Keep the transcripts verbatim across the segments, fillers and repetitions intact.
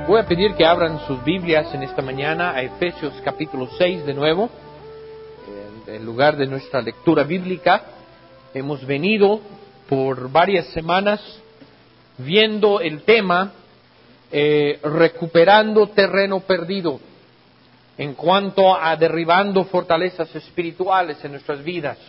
Voy a pedir que abran sus Biblias en esta mañana a Efesios capítulo seis de nuevo, en lugar de nuestra lectura bíblica. Hemos venido por varias semanas viendo el tema eh, recuperando terreno perdido en cuanto a derribando fortalezas espirituales en nuestras vidas.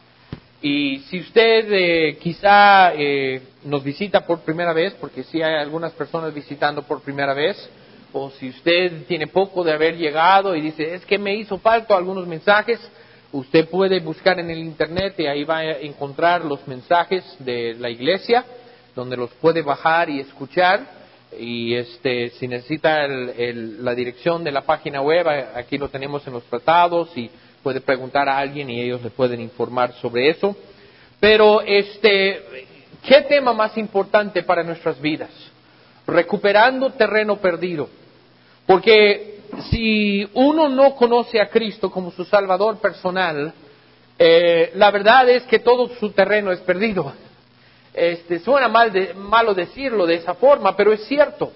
Y si usted eh, quizá eh, nos visita por primera vez, porque sí hay algunas personas visitando por primera vez, o si usted tiene poco de haber llegado y dice, es que me hizo falta algunos mensajes, usted puede buscar en el internet y ahí va a encontrar los mensajes de la iglesia, donde los puede bajar y escuchar. Y este, si necesita el, el, la dirección de la página web, aquí lo tenemos en los tratados y puede preguntar a alguien y ellos le pueden informar sobre eso. Pero, este, ¿qué tema más importante para nuestras vidas? Recuperando terreno perdido. Porque si uno no conoce a Cristo como su Salvador personal, eh, la verdad es que todo su terreno es perdido. Este, suena mal de, malo decirlo de esa forma, pero es cierto.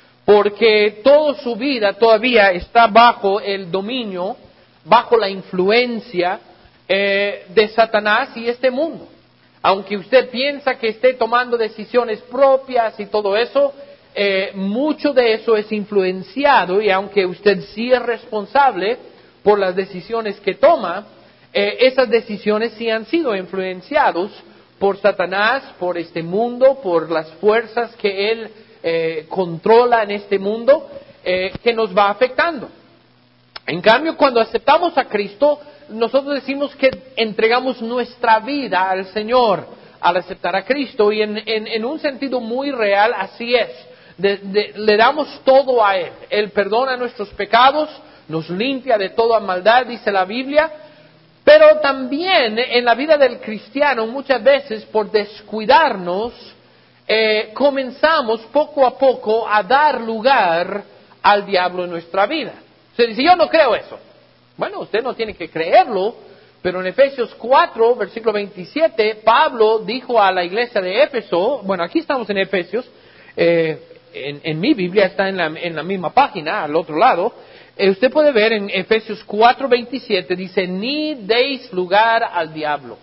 Porque toda su vida todavía está bajo el dominio, bajo la influencia eh, de Satanás y este mundo. Aunque usted piensa que esté tomando decisiones propias y todo eso, eh, mucho de eso es influenciado, y aunque usted sí es responsable por las decisiones que toma, eh, esas decisiones sí han sido influenciados por Satanás, por este mundo, por las fuerzas que él eh, controla en este mundo, eh, que nos va afectando. En cambio, cuando aceptamos a Cristo, nosotros decimos que entregamos nuestra vida al Señor al aceptar a Cristo, y en, en, en un sentido muy real así es. De, de, le damos todo a Él. Él perdona nuestros pecados, nos limpia de toda maldad, dice la Biblia. Pero también en la vida del cristiano, muchas veces por descuidarnos, eh, comenzamos poco a poco a dar lugar al diablo en nuestra vida. Usted dice, yo no creo eso. Bueno, usted no tiene que creerlo, pero en Efesios cuatro, versículo veintisiete, Pablo dijo a la iglesia de Éfeso, bueno, aquí estamos en Efesios, eh, en, en mi Biblia está en la, en la misma página, al otro lado, eh, usted puede ver en Efesios cuatro, veintisiete, dice, ni deis lugar al diablo.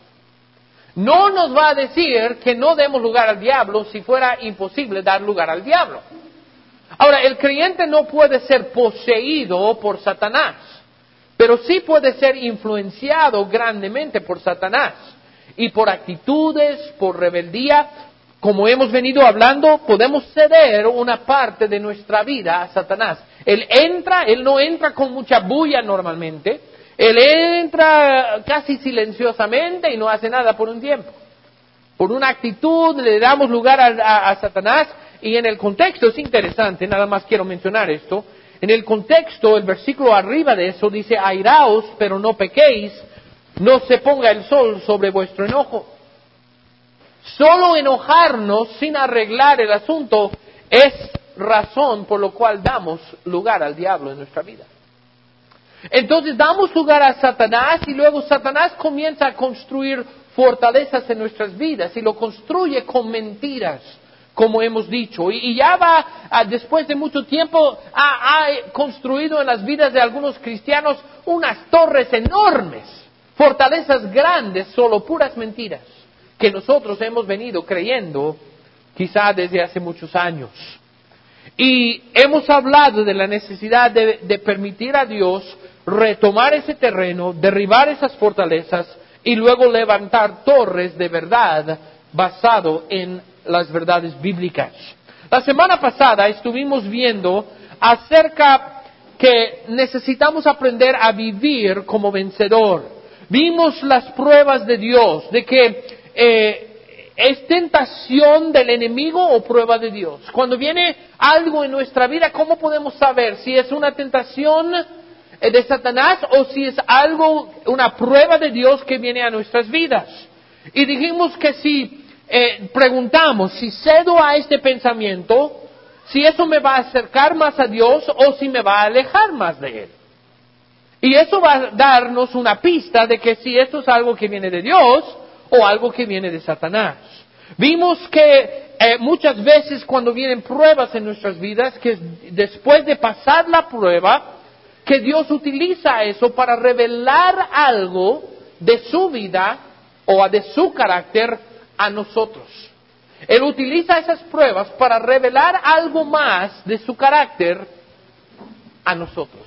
No nos va a decir que no demos lugar al diablo si fuera imposible dar lugar al diablo. Ahora, el creyente no puede ser poseído por Satanás, pero sí puede ser influenciado grandemente por Satanás y por actitudes, por rebeldía. Como hemos venido hablando, podemos ceder una parte de nuestra vida a Satanás. Él entra, él no entra con mucha bulla normalmente, él entra casi silenciosamente y no hace nada por un tiempo. Por una actitud le damos lugar a, a, a Satanás. Y en el contexto es interesante, nada más quiero mencionar esto. En el contexto, el versículo arriba de eso dice, airaos, pero no pequéis, no se ponga el sol sobre vuestro enojo. Solo enojarnos sin arreglar el asunto es razón por lo cual damos lugar al diablo en nuestra vida. Entonces damos lugar a Satanás y luego Satanás comienza a construir fortalezas en nuestras vidas y lo construye con mentiras, como hemos dicho, y, y ya va, a, después de mucho tiempo, ha, ha construido en las vidas de algunos cristianos unas torres enormes, fortalezas grandes, solo puras mentiras, que nosotros hemos venido creyendo quizá desde hace muchos años. Y hemos hablado de la necesidad de, de permitir a Dios retomar ese terreno, derribar esas fortalezas y luego levantar torres de verdad basado en las verdades bíblicas. La semana pasada estuvimos viendo acerca que necesitamos aprender a vivir como vencedor. Vimos las pruebas de Dios, de que eh, es tentación del enemigo o prueba de Dios. Cuando viene algo en nuestra vida, ¿cómo podemos saber si es una tentación de Satanás o si es algo, una prueba de Dios que viene a nuestras vidas? Y dijimos que si Eh, preguntamos si cedo a este pensamiento, si eso me va a acercar más a Dios o si me va a alejar más de Él. Y eso va a darnos una pista de que si esto es algo que viene de Dios o algo que viene de Satanás. Vimos que eh, muchas veces cuando vienen pruebas en nuestras vidas, que después de pasar la prueba, que Dios utiliza eso para revelar algo de su vida o de su carácter a nosotros. Él utiliza esas pruebas para revelar algo más de su carácter a nosotros,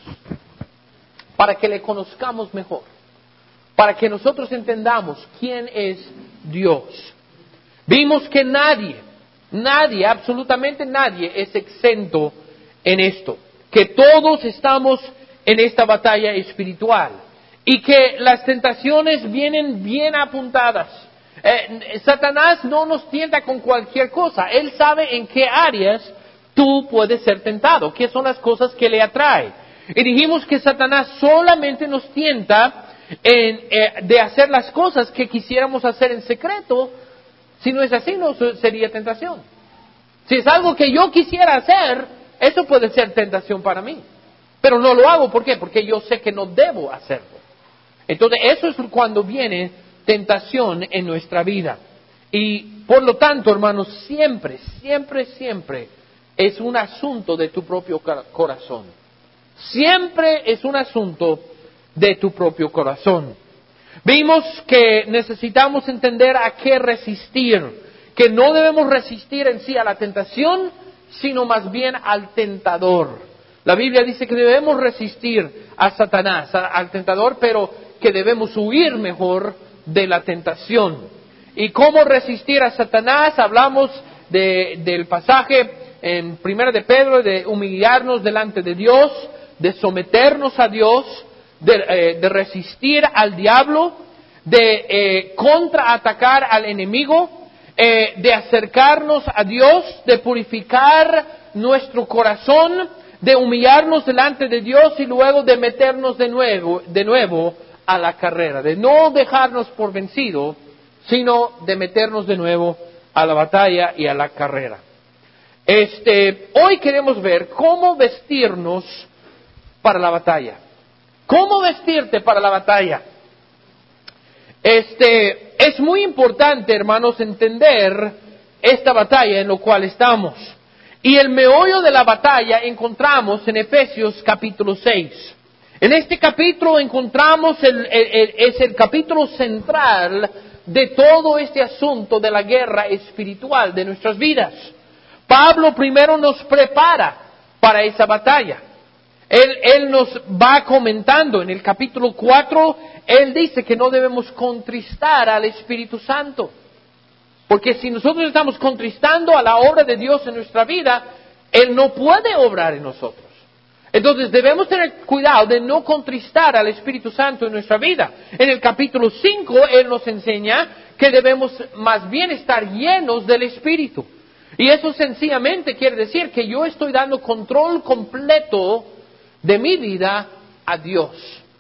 para que le conozcamos mejor, para que nosotros entendamos quién es Dios. Vimos que nadie, nadie, absolutamente nadie es exento en esto, que todos estamos en esta batalla espiritual y que las tentaciones vienen bien apuntadas. Eh, Satanás no nos tienta con cualquier cosa. Él sabe en qué áreas tú puedes ser tentado, qué son las cosas que le atrae. Y dijimos que Satanás solamente nos tienta en, eh, de hacer las cosas que quisiéramos hacer en secreto. Si no es así, no sería tentación. Si es algo que yo quisiera hacer, eso puede ser tentación para mí. Pero no lo hago, ¿por qué? Porque yo sé que no debo hacerlo. Entonces, eso es cuando viene tentación en nuestra vida. Y por lo tanto, hermanos, siempre, siempre, siempre es un asunto de tu propio corazón. Siempre es un asunto de tu propio corazón. Vimos que necesitamos entender a qué resistir, que no debemos resistir en sí a la tentación, sino más bien al tentador. La Biblia dice que debemos resistir a Satanás, a, al tentador, pero que debemos huir mejor de la tentación. ¿Y cómo resistir a Satanás? Hablamos de, del pasaje en Primera de Pedro, de humillarnos delante de Dios, de someternos a Dios, de, eh, de resistir al diablo, de eh, contraatacar al enemigo, eh, de acercarnos a Dios, de purificar nuestro corazón, de humillarnos delante de Dios y luego de meternos de nuevo, de nuevo a la carrera, de no dejarnos por vencido, sino de meternos de nuevo a la batalla y a la carrera. Este, hoy queremos ver cómo vestirnos para la batalla. ¿Cómo vestirte para la batalla? Este, es muy importante, hermanos, entender esta batalla en la cual estamos. Y el meollo de la batalla encontramos en Efesios capítulo seis. En este capítulo encontramos, el, el, el, es el capítulo central de todo este asunto de la guerra espiritual de nuestras vidas. Pablo primero nos prepara para esa batalla. Él, él nos va comentando en el capítulo cuatro, él dice que no debemos contristar al Espíritu Santo. Porque si nosotros estamos contristando a la obra de Dios en nuestra vida, Él no puede obrar en nosotros. Entonces debemos tener cuidado de no contristar al Espíritu Santo en nuestra vida. En el capítulo cinco, Él nos enseña que debemos más bien estar llenos del Espíritu. Y eso sencillamente quiere decir que yo estoy dando control completo de mi vida a Dios.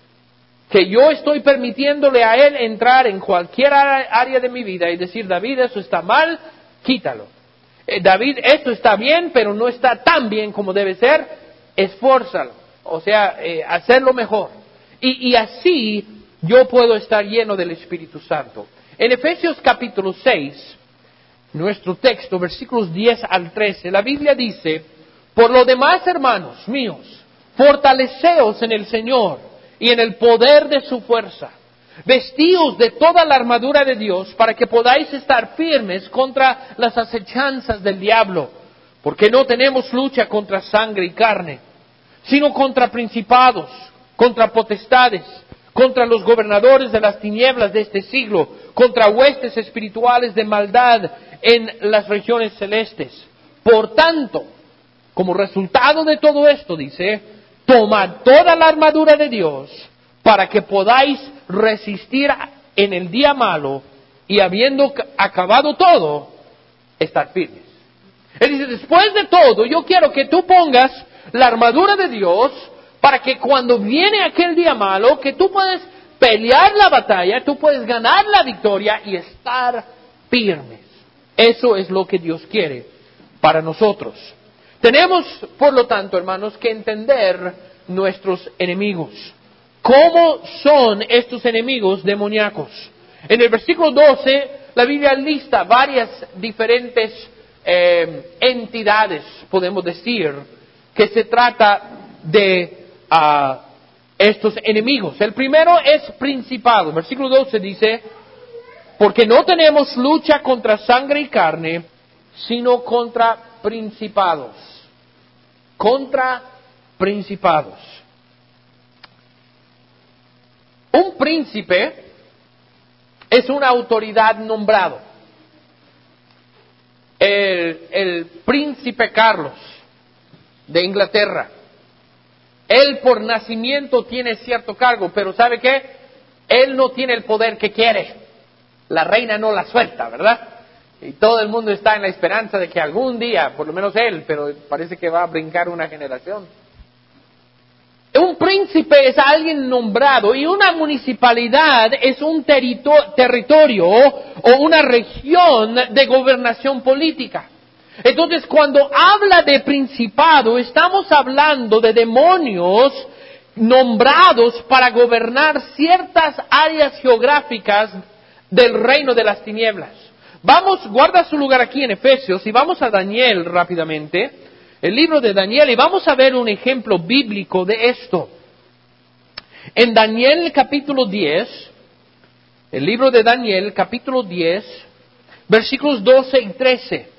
Que yo estoy permitiéndole a Él entrar en cualquier área de mi vida y decir, David, eso está mal, quítalo. Eh, David, esto está bien, pero no está tan bien como debe ser, esfuérzalo. O sea, eh, hacerlo mejor. Y, y así yo puedo estar lleno del Espíritu Santo. En Efesios capítulo seis, nuestro texto, versículos diez al trece, la Biblia dice, por lo demás, hermanos míos, fortaleceos en el Señor y en el poder de su fuerza. Vestíos de toda la armadura de Dios para que podáis estar firmes contra las acechanzas del diablo, porque no tenemos lucha contra sangre y carne, sino contra principados, contra potestades, contra los gobernadores de las tinieblas de este siglo, contra huestes espirituales de maldad en las regiones celestes. Por tanto, como resultado de todo esto, dice, tomad toda la armadura de Dios para que podáis resistir en el día malo y habiendo acabado todo, estar firmes. Él dice, después de todo, yo quiero que tú pongas la armadura de Dios para que cuando viene aquel día malo, que tú puedes pelear la batalla, tú puedes ganar la victoria y estar firmes. Eso es lo que Dios quiere para nosotros. Tenemos, por lo tanto, hermanos, que entender nuestros enemigos. ¿Cómo son estos enemigos demoníacos? En el versículo doce la Biblia lista varias diferentes eh, entidades, podemos decir, que se trata de uh, estos enemigos. El primero es principado. Versículo doce dice, porque no tenemos lucha contra sangre y carne, sino contra principados. Contra principados. Un príncipe es una autoridad nombrado. El, el príncipe Carlos de Inglaterra, él por nacimiento tiene cierto cargo, pero ¿sabe qué? Él no tiene el poder que quiere. La reina no la suelta, ¿verdad? Y todo el mundo está en la esperanza de que algún día, por lo menos él, pero parece que va a brincar una generación. Un príncipe es alguien nombrado y una municipalidad es un terito- territorio o una región de gobernación política. Entonces, cuando habla de principado, estamos hablando de demonios nombrados para gobernar ciertas áreas geográficas del reino de las tinieblas. Vamos, guarda su lugar aquí en Efesios y vamos a Daniel rápidamente. El libro de Daniel, y vamos a ver un ejemplo bíblico de esto. En Daniel capítulo diez, el libro de Daniel capítulo diez, versículos doce y trece.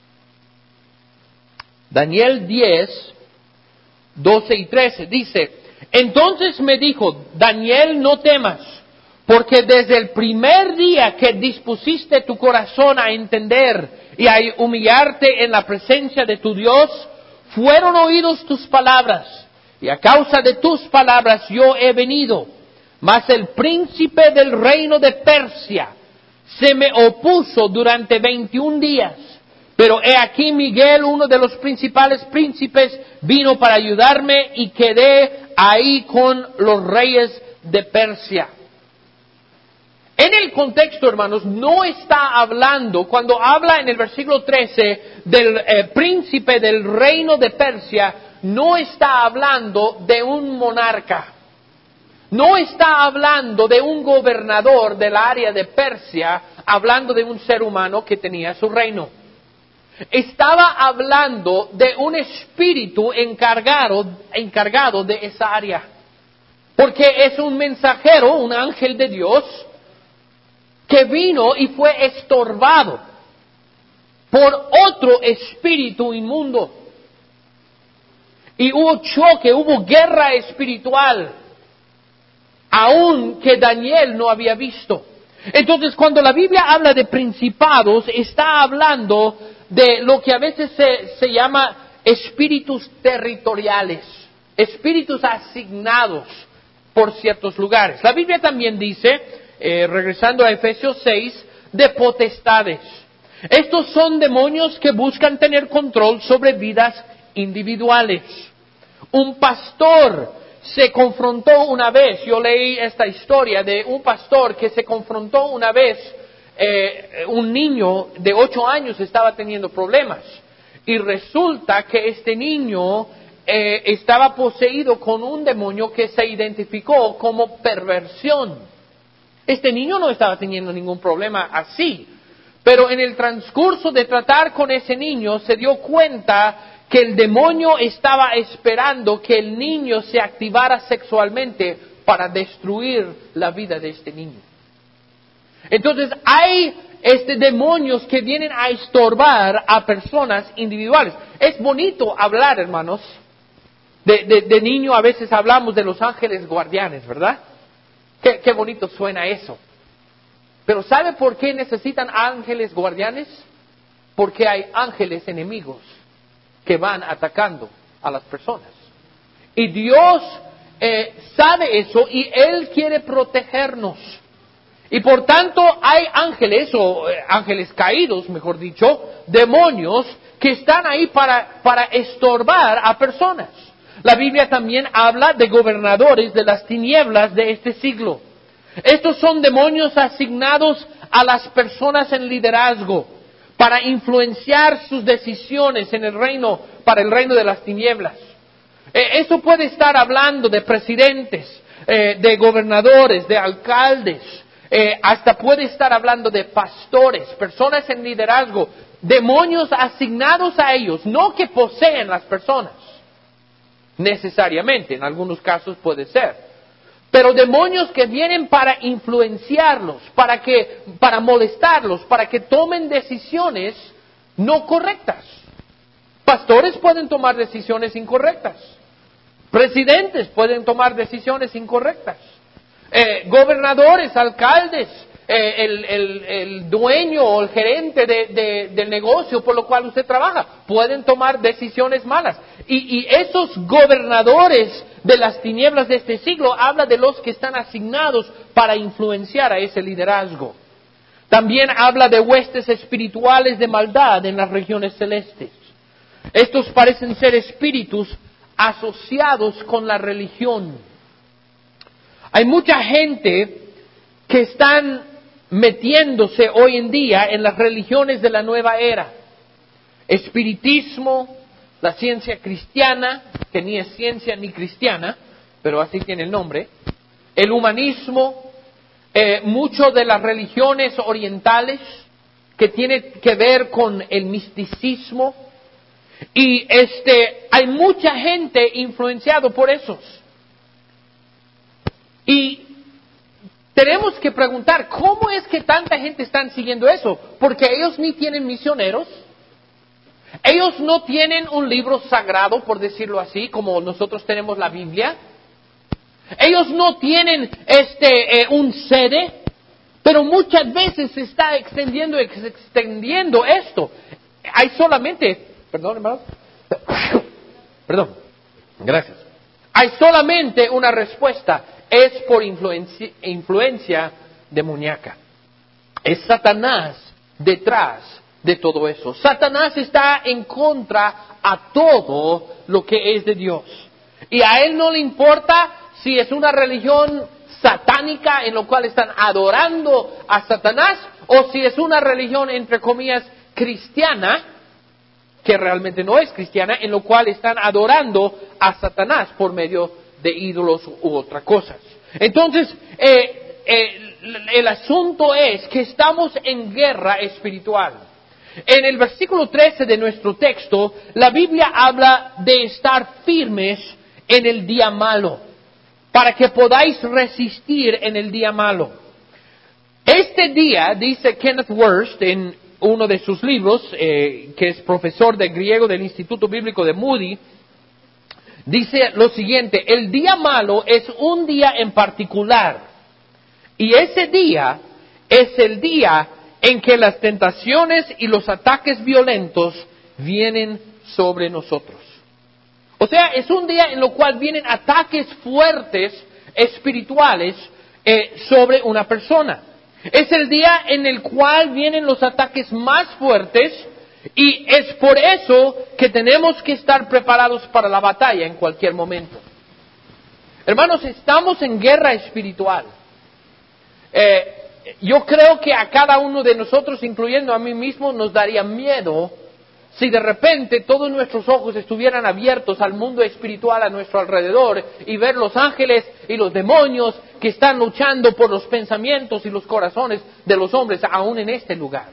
Daniel diez, doce y trece, dice, entonces me dijo, Daniel, no temas, porque desde el primer día que dispusiste tu corazón a entender y a humillarte en la presencia de tu Dios, fueron oídos tus palabras, y a causa de tus palabras yo he venido. Mas el príncipe del reino de Persia se me opuso durante veintiún días, pero he aquí Miguel, uno de los principales príncipes, vino para ayudarme y quedé ahí con los reyes de Persia. En el contexto, hermanos, no está hablando, cuando habla en el versículo trece del eh, príncipe del reino de Persia, no está hablando de un monarca. No está hablando de un gobernador del área de Persia, hablando de un ser humano que tenía su reino. Estaba hablando de un espíritu encargado, encargado de esa área. Porque es un mensajero, un ángel de Dios, que vino y fue estorbado por otro espíritu inmundo. Y hubo choque, hubo guerra espiritual, aun que Daniel no había visto. Entonces, cuando la Biblia habla de principados, está hablando de lo que a veces se, se llama espíritus territoriales, espíritus asignados por ciertos lugares. La Biblia también dice, Eh, regresando a Efesios seis, de potestades. Estos son demonios que buscan tener control sobre vidas individuales. Un pastor se confrontó una vez, yo leí esta historia de un pastor que se confrontó una vez, eh, un niño de ocho años estaba teniendo problemas. Y resulta que este niño eh, estaba poseído con un demonio que se identificó como perversión. Este niño no estaba teniendo ningún problema así, pero en el transcurso de tratar con ese niño se dio cuenta que el demonio estaba esperando que el niño se activara sexualmente para destruir la vida de este niño. Entonces hay este demonios que vienen a estorbar a personas individuales. Es bonito hablar, hermanos. De, de, de niño a veces hablamos de los ángeles guardianes, ¿verdad? Qué, qué bonito suena eso. Pero ¿sabe por qué necesitan ángeles guardianes? Porque hay ángeles enemigos que van atacando a las personas. Y Dios eh, sabe eso y Él quiere protegernos. Y por tanto hay ángeles, o eh, ángeles caídos, mejor dicho, demonios que están ahí para, para estorbar a personas. La Biblia también habla de gobernadores de las tinieblas de este siglo. Estos son demonios asignados a las personas en liderazgo para influenciar sus decisiones en el reino, para el reino de las tinieblas. Eh, esto puede estar hablando de presidentes, eh, de gobernadores, de alcaldes, Eh, hasta puede estar hablando de pastores, personas en liderazgo, demonios asignados a ellos, no que poseen las personas, necesariamente, en algunos casos puede ser, pero demonios que vienen para influenciarlos, para que, para molestarlos, para que tomen decisiones no correctas. Pastores pueden tomar decisiones incorrectas, presidentes pueden tomar decisiones incorrectas. Eh, gobernadores, alcaldes, eh, el, el, el dueño o el gerente de, de, del negocio por lo cual usted trabaja, pueden tomar decisiones malas. Y, y esos gobernadores de las tinieblas de este siglo habla de los que están asignados para influenciar a ese liderazgo. También habla de huestes espirituales de maldad en las regiones celestes. Estos parecen ser espíritus asociados con la religión. Hay mucha gente que están metiéndose hoy en día en las religiones de la nueva era. Espiritismo, la ciencia cristiana, que ni es ciencia ni cristiana, pero así tiene el nombre. El humanismo, eh, mucho de las religiones orientales, que tiene que ver con el misticismo. Y este, hay mucha gente influenciado por esos. Y tenemos que preguntar, ¿cómo es que tanta gente está siguiendo eso? Porque ellos ni tienen misioneros, ellos no tienen un libro sagrado, por decirlo así, como nosotros tenemos la Biblia. Ellos no tienen este eh, un sede, pero muchas veces se está extendiendo, extendiendo esto. Hay solamente, perdón, hermanos, perdón, gracias. Hay solamente una respuesta. Es por influencia, influencia demoníaca. Es Satanás detrás de todo eso. Satanás está en contra a todo lo que es de Dios. Y a él no le importa si es una religión satánica en la cual están adorando a Satanás o si es una religión, entre comillas, cristiana, que realmente no es cristiana, en la cual están adorando a Satanás por medio de ídolos u otras cosas. Entonces, eh, eh, el asunto es que estamos en guerra espiritual. En el versículo trece de nuestro texto, la Biblia habla de estar firmes en el día malo, para que podáis resistir en el día malo. Este día, dice Kenneth Wurst en uno de sus libros, eh, que es profesor de griego del Instituto Bíblico de Moody, dice lo siguiente: el día malo es un día en particular, y ese día es el día en que las tentaciones y los ataques violentos vienen sobre nosotros. O sea, es un día en lo cual vienen ataques fuertes espirituales eh, sobre una persona. Es el día en el cual vienen los ataques más fuertes. Y es por eso que tenemos que estar preparados para la batalla en cualquier momento. Hermanos, estamos en guerra espiritual. Eh, yo creo que a cada uno de nosotros, incluyendo a mí mismo, nos daría miedo si de repente todos nuestros ojos estuvieran abiertos al mundo espiritual a nuestro alrededor y ver los ángeles y los demonios que están luchando por los pensamientos y los corazones de los hombres, aún en este lugar.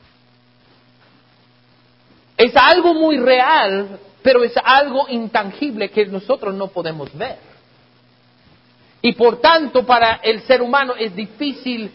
Es algo muy real, pero es algo intangible que nosotros no podemos ver. Y por tanto, para el ser humano es difícil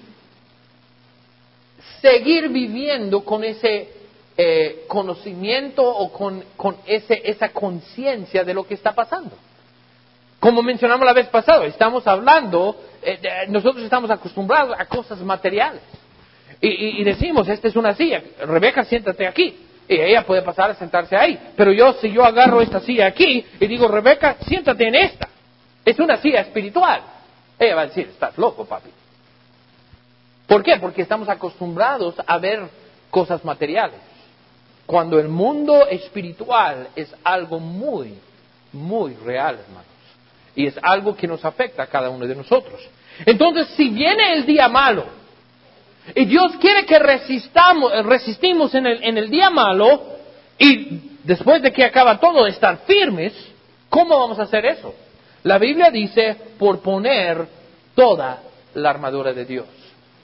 seguir viviendo con ese eh, conocimiento o con, con ese, esa conciencia de lo que está pasando. Como mencionamos la vez pasada, estamos hablando, eh, de, nosotros estamos acostumbrados a cosas materiales. Y, y, y decimos, esta es una silla, Rebeca, siéntate aquí. Y ella puede pasar a sentarse ahí. Pero yo, si yo agarro esta silla aquí y digo, Rebeca, siéntate en esta. Es una silla espiritual. Ella va a decir, estás loco, papi. ¿Por qué? Porque estamos acostumbrados a ver cosas materiales. Cuando el mundo espiritual es algo muy, muy real, hermanos. Y es algo que nos afecta a cada uno de nosotros. Entonces, si viene el día malo, y Dios quiere que resistamos, resistimos en el, en el día malo, y después de que acaba todo, estar firmes, ¿cómo vamos a hacer eso? La Biblia dice, por poner toda la armadura de Dios.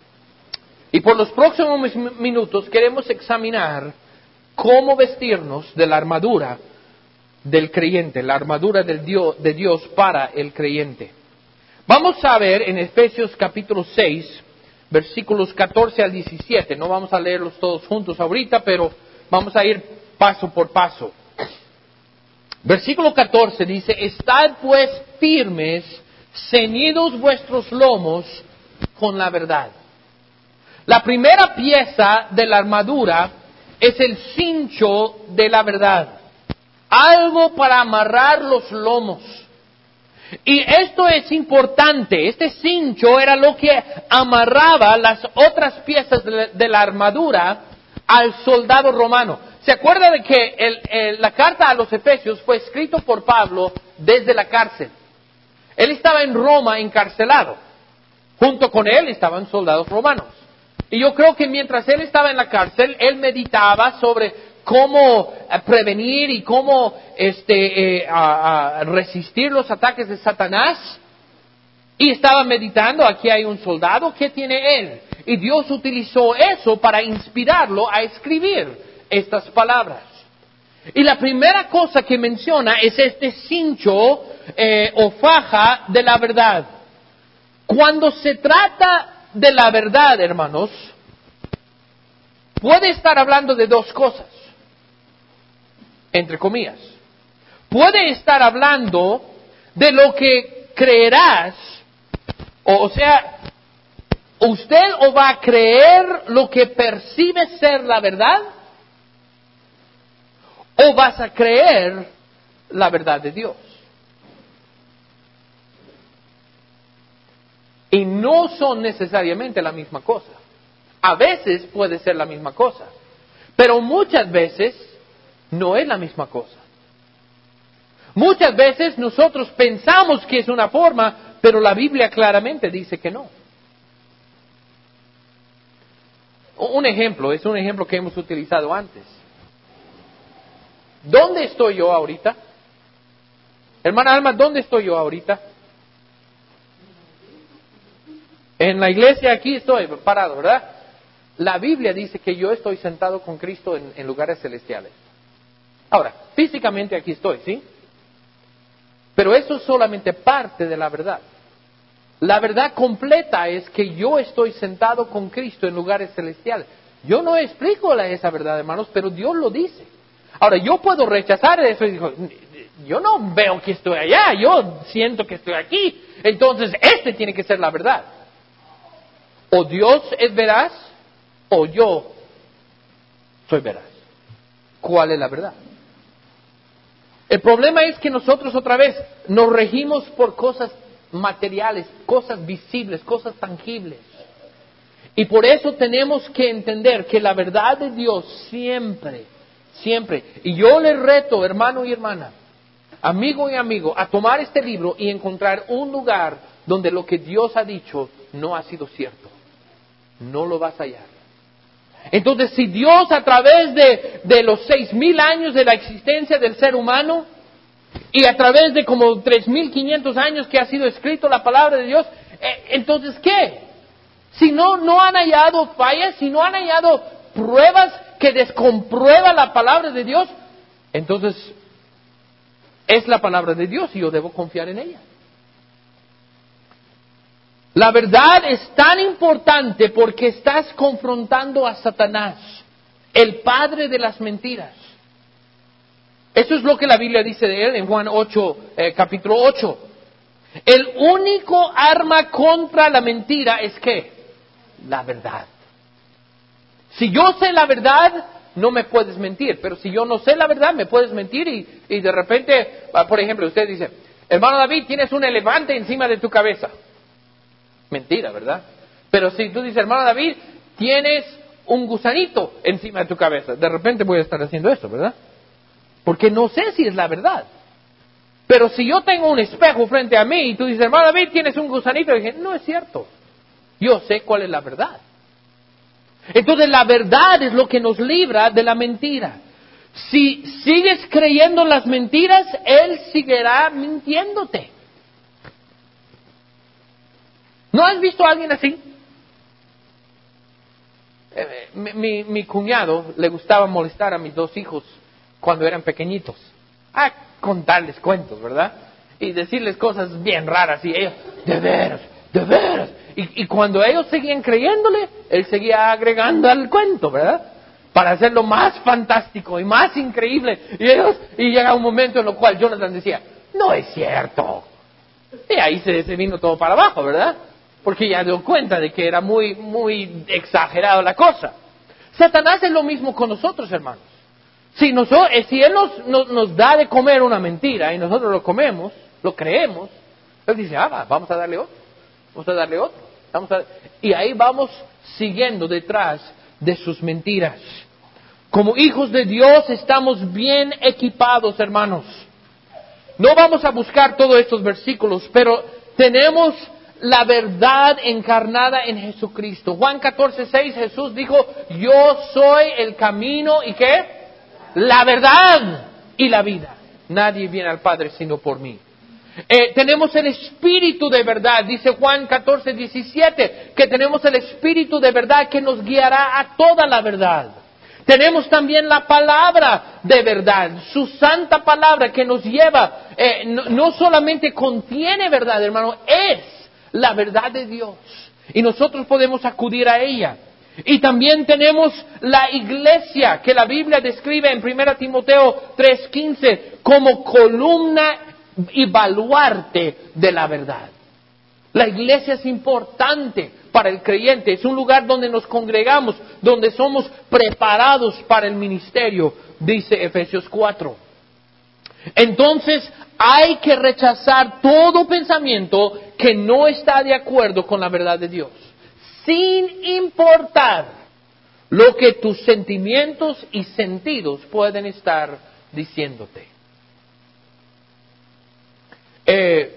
Y por los próximos minutos queremos examinar cómo vestirnos de la armadura del creyente, la armadura del Dios, de Dios para el creyente. Vamos a ver en Efesios capítulo seis, versículos catorce al diecisiete. No vamos a leerlos todos juntos ahorita, pero vamos a ir paso por paso. Versículo catorce dice: Estad pues firmes, ceñidos vuestros lomos con la verdad. La primera pieza de la armadura es el cincho de la verdad. Algo para amarrar los lomos. Y esto es importante. Este cincho era lo que amarraba las otras piezas de la, de la armadura al soldado romano. ¿Se acuerda de que el, el, la carta a los Efesios fue escrito por Pablo desde la cárcel? Él estaba en Roma encarcelado. Junto con él estaban soldados romanos. Y yo creo que mientras él estaba en la cárcel, él meditaba sobre cómo prevenir y cómo este, eh, a, a resistir los ataques de Satanás. Y estaba meditando, aquí hay un soldado, ¿qué tiene él? Y Dios utilizó eso para inspirarlo a escribir estas palabras. Y la primera cosa que menciona es este cincho eh, o faja de la verdad. Cuando se trata de la verdad, hermanos, puede estar hablando de dos cosas, entre comillas. Puede estar hablando de lo que creerás, o, o sea, usted o va a creer lo que percibe ser la verdad, o vas a creer la verdad de Dios. Y no son necesariamente la misma cosa. A veces puede ser la misma cosa, pero muchas veces no es la misma cosa. Muchas veces nosotros pensamos que es una forma, pero la Biblia claramente dice que no. Un ejemplo, es un ejemplo que hemos utilizado antes. ¿Dónde estoy yo ahorita? Hermana Alma, ¿dónde estoy yo ahorita? En la iglesia aquí estoy parado, ¿verdad? La Biblia dice que yo estoy sentado con Cristo en, en lugares celestiales. Ahora, físicamente aquí estoy, ¿sí? Pero eso es solamente parte de la verdad. La verdad completa es que yo estoy sentado con Cristo en lugares celestiales. Yo no explico esa verdad, hermanos, pero Dios lo dice. Ahora, yo puedo rechazar eso y digo, yo no veo que estoy allá, yo siento que estoy aquí. Entonces, este tiene que ser la verdad. O Dios es veraz, o yo soy veraz. ¿Cuál es la verdad? El problema es que nosotros otra vez nos regimos por cosas materiales, cosas visibles, cosas tangibles. Y por eso tenemos que entender que la verdad de Dios siempre, siempre, y yo le reto, hermano y hermana, amigo y amigo, a tomar este libro y encontrar un lugar donde lo que Dios ha dicho no ha sido cierto. No lo vas a hallar. Entonces, si Dios a través de, de los seis mil años de la existencia del ser humano y a través de como tres mil quinientos años que ha sido escrito la palabra de Dios, eh, entonces ¿qué? Si no, no han hallado fallas, si no han hallado pruebas que descomprueban la palabra de Dios, entonces es la palabra de Dios y yo debo confiar en ella. La verdad es tan importante porque estás confrontando a Satanás, el padre de las mentiras. Eso es lo que la Biblia dice de él en Juan ocho, eh, capítulo ocho. El único arma contra la mentira es ¿qué? La verdad. Si yo sé la verdad, no me puedes mentir. Pero si yo no sé la verdad, me puedes mentir y, y de repente, por ejemplo, usted dice, hermano David, tienes un elefante encima de tu cabeza. Mentira, ¿verdad? Pero si tú dices, hermano David, tienes un gusanito encima de tu cabeza, de repente voy a estar haciendo esto, ¿verdad? Porque no sé si es la verdad. Pero si yo tengo un espejo frente a mí y tú dices, hermano David, tienes un gusanito, y dije, no es cierto. Yo sé cuál es la verdad. Entonces la verdad es lo que nos libra de la mentira. Si sigues creyendo en las mentiras, Él seguirá mintiéndote. ¿No has visto a alguien así? Eh, mi, mi, mi cuñado le gustaba molestar a mis dos hijos cuando eran pequeñitos. A contarles cuentos, ¿verdad? Y decirles cosas bien raras. Y ellos, de veras, de veras. Y, y cuando ellos seguían creyéndole, él seguía agregando al cuento, ¿verdad? Para hacerlo más fantástico y más increíble. Y ellos, y llega un momento en el cual Jonathan decía, no es cierto. Y ahí se, se vino todo para abajo, ¿verdad? Porque ya dio cuenta de que era muy, muy exagerado la cosa. Satanás es lo mismo con nosotros, hermanos. Si, nosotros, si Él nos, nos, nos da de comer una mentira y nosotros lo comemos, lo creemos, Él dice, ah, va, vamos a darle otro, vamos a darle otro. Vamos a... Y ahí vamos siguiendo detrás de sus mentiras. Como hijos de Dios estamos bien equipados, hermanos. No vamos a buscar todos estos versículos, pero tenemos la verdad encarnada en Jesucristo. Juan catorce seis, Jesús dijo, yo soy el camino y ¿qué? La verdad y la vida. Nadie viene al Padre sino por mí. Eh, tenemos el Espíritu de verdad, dice Juan catorce diecisiete, que tenemos el Espíritu de verdad que nos guiará a toda la verdad. Tenemos también la palabra de verdad, su santa palabra que nos lleva, eh, no, no solamente contiene verdad, hermano, es la verdad de Dios. Y nosotros podemos acudir a ella. Y también tenemos la iglesia que la Biblia describe en primera Timoteo tres quince como columna y baluarte de la verdad. La iglesia es importante para el creyente, es un lugar donde nos congregamos, donde somos preparados para el ministerio, dice Efesios cuatro. Entonces hay que rechazar todo pensamiento que no está de acuerdo con la verdad de Dios, sin importar lo que tus sentimientos y sentidos pueden estar diciéndote. Eh,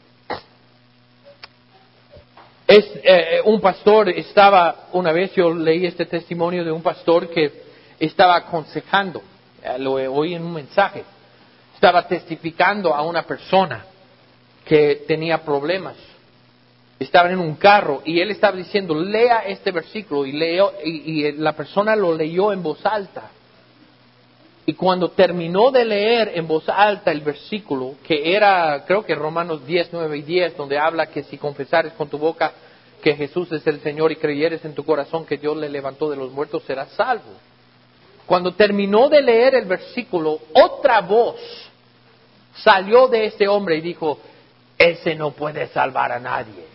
es eh, un pastor estaba una vez yo leí este testimonio de un pastor que estaba aconsejando, eh, lo oí en un mensaje, estaba testificando a una persona que tenía problemas, estaban en un carro y él estaba diciendo lea este versículo y leyó y, y la persona lo leyó en voz alta. Y cuando terminó de leer en voz alta el versículo, que era, creo que Romanos diez, nueve y diez, donde habla que si confesares con tu boca que Jesús es el Señor y creyeres en tu corazón que Dios le levantó de los muertos, serás salvo. Cuando terminó de leer el versículo, otra voz salió de ese hombre y dijo, ese no puede salvar a nadie.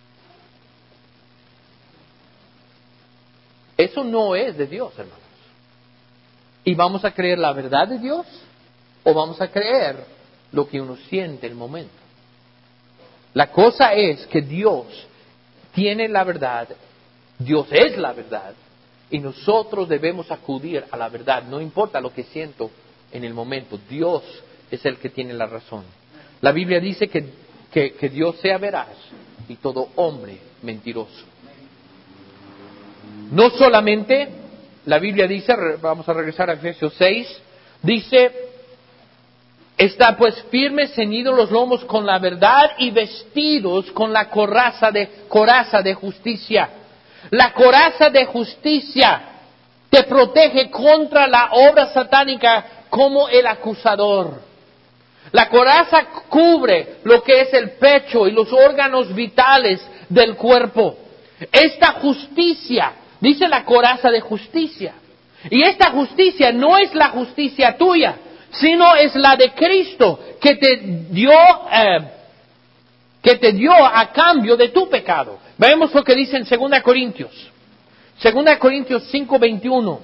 Eso no es de Dios, hermanos. ¿Y vamos a creer la verdad de Dios o vamos a creer lo que uno siente en el momento? La cosa es que Dios tiene la verdad, Dios es la verdad, y nosotros debemos acudir a la verdad, no importa lo que siento en el momento, Dios es el que tiene la razón. La Biblia dice que, que, que Dios sea veraz y todo hombre mentiroso. No solamente, la Biblia dice, vamos a regresar a Efesios seis, dice, está pues firmes, ceñidos los lomos con la verdad y vestidos con la coraza de, coraza de justicia. La coraza de justicia te protege contra la obra satánica como el acusador. La coraza cubre lo que es el pecho y los órganos vitales del cuerpo. Esta justicia, dice la coraza de justicia. Y esta justicia no es la justicia tuya, sino es la de Cristo que te dio, eh, que te dio a cambio de tu pecado. Vemos lo que dice en segunda Corintios. segunda Corintios cinco veintiuno.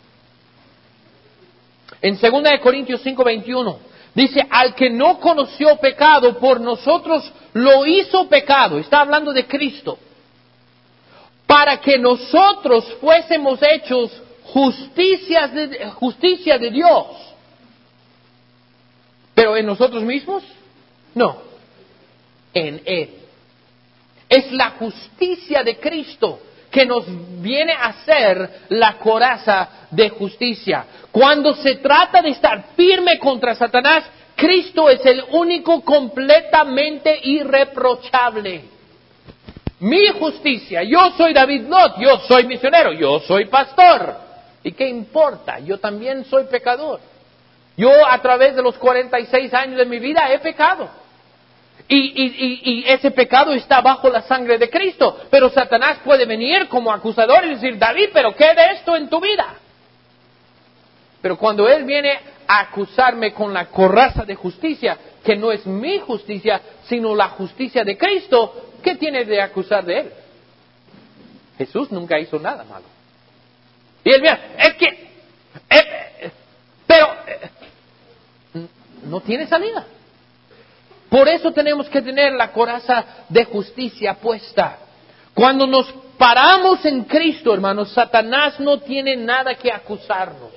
En segunda Corintios cinco veintiuno. Dice, al que no conoció pecado, por nosotros lo hizo pecado. Está hablando de Cristo. Para que nosotros fuésemos hechos justicias de, justicia de Dios. ¿Pero en nosotros mismos? No. En Él. Es la justicia de Cristo que nos viene a ser la coraza de justicia. Cuando se trata de estar firme contra Satanás, Cristo es el único completamente irreprochable. mi justicia. Yo soy David Lot, yo soy misionero, yo soy pastor. ¿Y qué importa? Yo también soy pecador. Yo a través de los cuarenta y seis años de mi vida he pecado. Y, y, y, y ese pecado está bajo la sangre de Cristo. Pero Satanás puede venir como acusador y decir, David, ¿pero qué de esto en tu vida? Pero cuando él viene a acusarme con la coraza de justicia, que no es mi justicia, sino la justicia de Cristo, ¿qué tiene de acusar de él? Jesús nunca hizo nada malo. Y él mira, es que, eh, pero, eh, no tiene salida. Por eso tenemos que tener la coraza de justicia puesta. Cuando nos paramos en Cristo, hermanos, Satanás no tiene nada que acusarnos.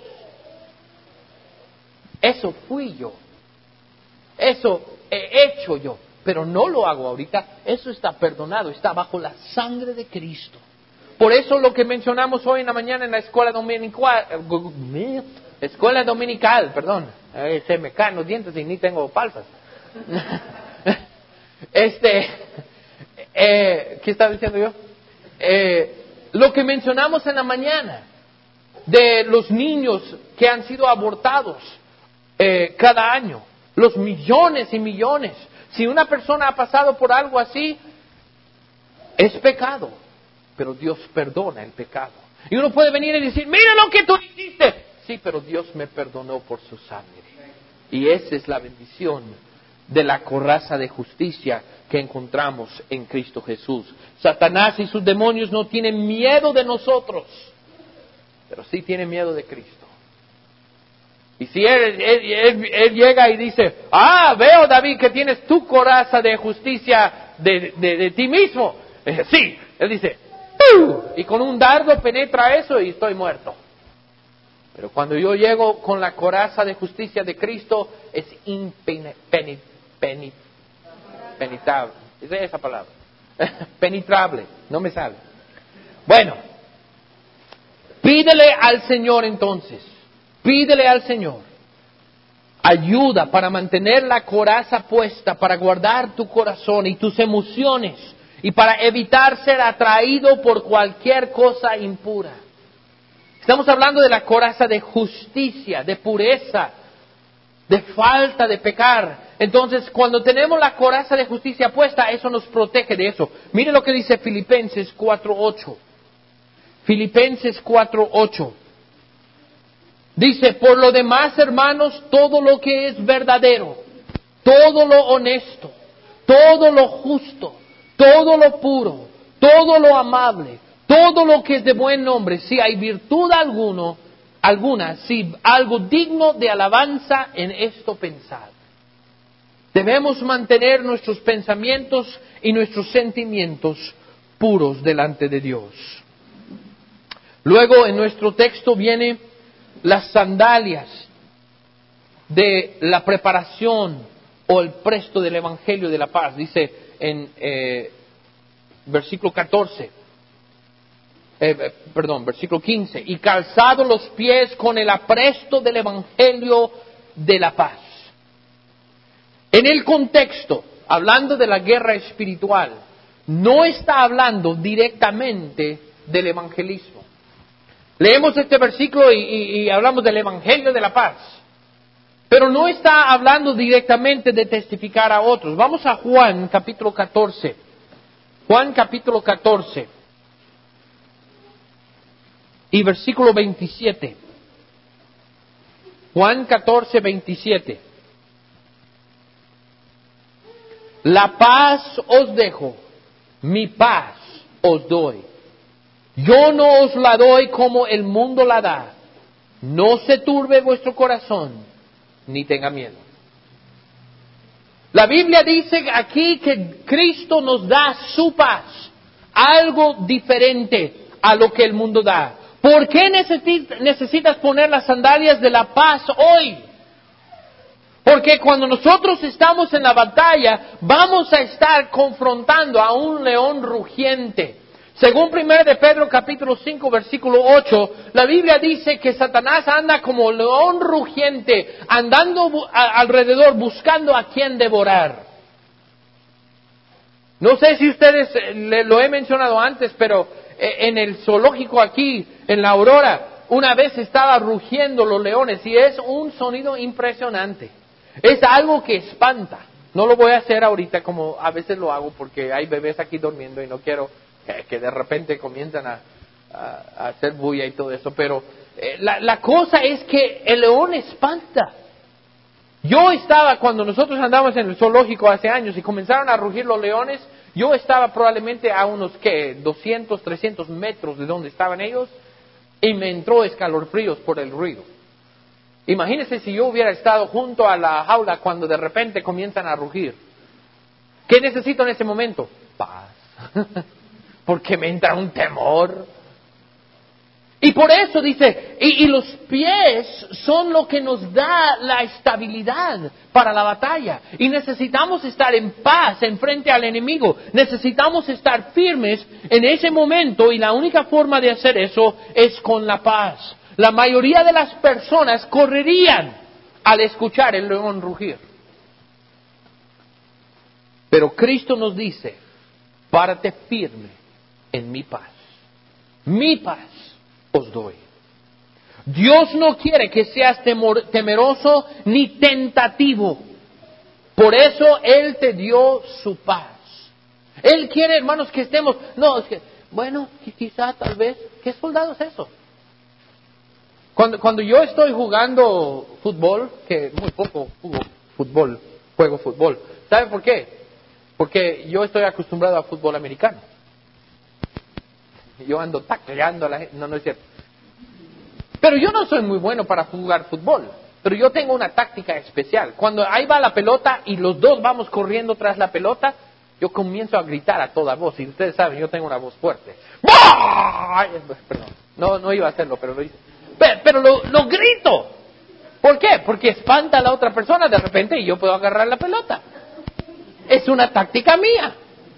Eso fui yo. Eso he hecho yo. Pero no lo hago ahorita. Eso está perdonado. Está bajo la sangre de Cristo. Por eso lo que mencionamos hoy en la mañana en la escuela dominical, escuela dominical, perdón, eh, se me caen los dientes y ni tengo palpas. Este, eh, ¿qué estaba diciendo yo? Eh, lo que mencionamos en la mañana de los niños que han sido abortados eh, cada año, los millones y millones. Si una persona ha pasado por algo así, es pecado, pero Dios perdona el pecado. Y uno puede venir y decir, mira lo que tú hiciste. Sí, pero Dios me perdonó por su sangre. Y esa es la bendición de la coraza de justicia que encontramos en Cristo Jesús. Satanás y sus demonios no tienen miedo de nosotros, pero sí tienen miedo de Cristo. Y si él, él, él, él llega y dice, ah, veo, David, que tienes tu coraza de justicia de, de, de ti mismo. Eh, sí, él dice, ¡pum! Y con un dardo penetra eso y estoy muerto. Pero cuando yo llego con la coraza de justicia de Cristo, es impenetrable. Penetrable. ¿Es esa palabra? Penetrable. No me sale. Bueno, pídele al Señor entonces. Pídele al Señor ayuda para mantener la coraza puesta, para guardar tu corazón y tus emociones y para evitar ser atraído por cualquier cosa impura. Estamos hablando de la coraza de justicia, de pureza, de falta de pecar. Entonces, cuando tenemos la coraza de justicia puesta, eso nos protege de eso. Mire lo que dice Filipenses cuatro ocho. Filipenses cuatro ocho. Dice, por lo demás, hermanos, todo lo que es verdadero, todo lo honesto, todo lo justo, todo lo puro, todo lo amable, todo lo que es de buen nombre, si hay virtud alguno, alguna, si algo digno de alabanza, en esto pensad. Debemos mantener nuestros pensamientos y nuestros sentimientos puros delante de Dios. Luego, en nuestro texto viene las sandalias de la preparación o el presto del Evangelio de la paz. Dice en eh, versículo catorce, eh, perdón, versículo quince, y calzado los pies con el apresto del Evangelio de la paz. En el contexto, hablando de la guerra espiritual, no está hablando directamente del evangelismo. Leemos este versículo y, y, y hablamos del Evangelio de la paz. Pero no está hablando directamente de testificar a otros. Vamos a Juan capítulo catorce. Juan capítulo catorce. Y versículo veintisiete. Juan catorce, veintisiete. La paz os dejo, mi paz os doy. Yo no os la doy como el mundo la da. No se turbe vuestro corazón, ni tenga miedo. La Biblia dice aquí que Cristo nos da su paz, algo diferente a lo que el mundo da. ¿Por qué necesitas poner las sandalias de la paz hoy? Porque cuando nosotros estamos en la batalla, vamos a estar confrontando a un león rugiente. Según primero de Pedro capítulo cinco versículo ocho, la Biblia dice que Satanás anda como león rugiente, andando alrededor buscando a quien devorar. No sé si ustedes, eh, le, lo he mencionado antes, pero eh, en el zoológico aquí, en la Aurora, una vez estaba rugiendo los leones y es un sonido impresionante. Es algo que espanta. No lo voy a hacer ahorita como a veces lo hago porque hay bebés aquí durmiendo y no quiero que, que de repente comiencen a, a, a hacer bulla y todo eso. Pero eh, la, la cosa es que el león espanta. Yo estaba, cuando nosotros andábamos en el zoológico hace años y comenzaron a rugir los leones, yo estaba probablemente a unos, ¿qué? doscientos, trescientos metros de donde estaban ellos y me entró escalofríos por el ruido. Imagínense si yo hubiera estado junto a la jaula cuando de repente comienzan a rugir. ¿Qué necesito en ese momento? Paz. Porque me entra un temor. Y por eso dice, y, y los pies son lo que nos da la estabilidad para la batalla. Y necesitamos estar en paz en frente al enemigo. Necesitamos estar firmes en ese momento y la única forma de hacer eso es con la paz. La mayoría de las personas correrían al escuchar el león rugir. Pero Cristo nos dice, párate firme en mi paz. Mi paz os doy. Dios no quiere que seas temor, temeroso ni tentativo. Por eso Él te dio su paz. Él quiere, hermanos, que estemos... No, es que, bueno, quizá, tal vez... ¿Qué soldado es eso? Cuando, cuando yo estoy jugando fútbol, que muy poco juego fútbol, juego fútbol, ¿sabe por qué? Porque yo estoy acostumbrado a fútbol americano. Yo ando tacleando a la gente, no, no es cierto. Pero yo no soy muy bueno para jugar fútbol, pero yo tengo una táctica especial. Cuando ahí va la pelota y los dos vamos corriendo tras la pelota, yo comienzo a gritar a toda voz, y ustedes saben, yo tengo una voz fuerte. ¡Bah! Perdón, no, no iba a hacerlo, pero lo hice. Pero lo, lo grito. ¿Por qué? Porque espanta a la otra persona de repente y yo puedo agarrar la pelota. Es una táctica mía.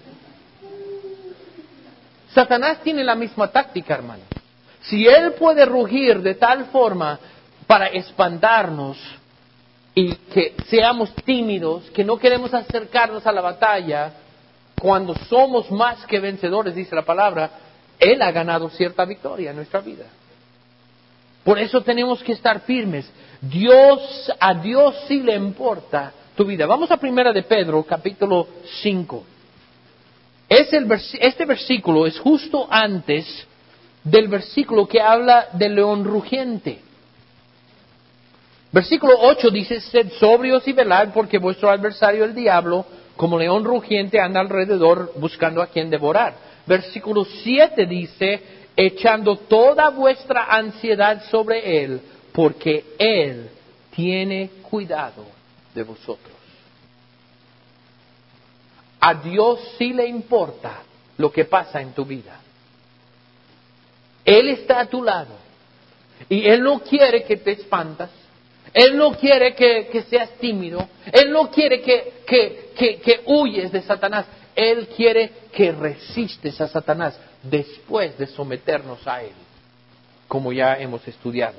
Satanás tiene la misma táctica, hermano. Si él puede rugir de tal forma para espantarnos y que seamos tímidos, que no queremos acercarnos a la batalla, cuando somos más que vencedores, dice la palabra, él ha ganado cierta victoria en nuestra vida. Por eso tenemos que estar firmes. Dios, a Dios sí le importa tu vida. Vamos a Primera de Pedro, capítulo cinco. Es el vers- este versículo es justo antes del versículo que habla del león rugiente. Versículo ocho dice, sed sobrios y velad, porque vuestro adversario el diablo, como león rugiente, anda alrededor buscando a quien devorar. Versículo siete dice, echando toda vuestra ansiedad sobre Él, porque Él tiene cuidado de vosotros. A Dios sí le importa lo que pasa en tu vida. Él está a tu lado y Él no quiere que te espantas. Él no quiere que, que seas tímido. Él no quiere que, que, que, que huyes de Satanás. Él quiere que resistes a Satanás después de someternos a Él, como ya hemos estudiado.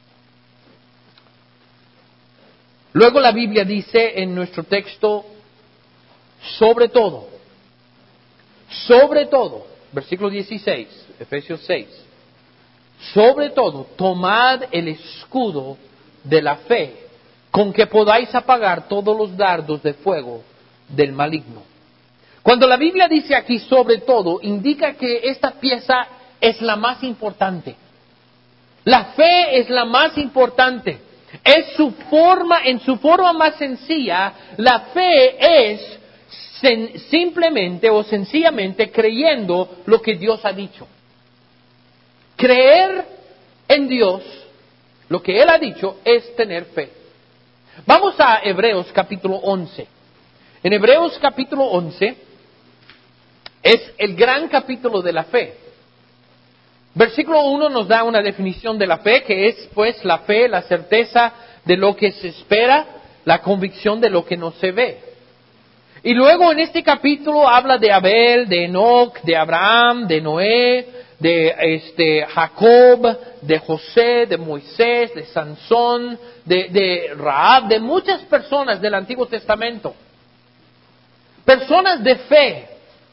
Luego la Biblia dice en nuestro texto, sobre todo, sobre todo, versículo dieciséis, Efesios seis, sobre todo, tomad el escudo de la fe, con que podáis apagar todos los dardos de fuego del maligno. Cuando la Biblia dice aquí sobre todo, indica que esta pieza es la más importante. La fe es la más importante. Es su forma, en su forma más sencilla, la fe es sen- simplemente o sencillamente creyendo lo que Dios ha dicho. Creer en Dios, lo que Él ha dicho, es tener fe. Vamos a Hebreos capítulo once. En Hebreos capítulo once es el gran capítulo de la fe. Versículo uno nos da una definición de la fe, que es pues la fe, la certeza de lo que se espera, la convicción de lo que no se ve. Y luego en este capítulo habla de Abel, de Enoc, de Abraham, de Noé, de este Jacob, de José, de Moisés, de Sansón, de, de Rahab, de muchas personas del Antiguo Testamento. Personas de fe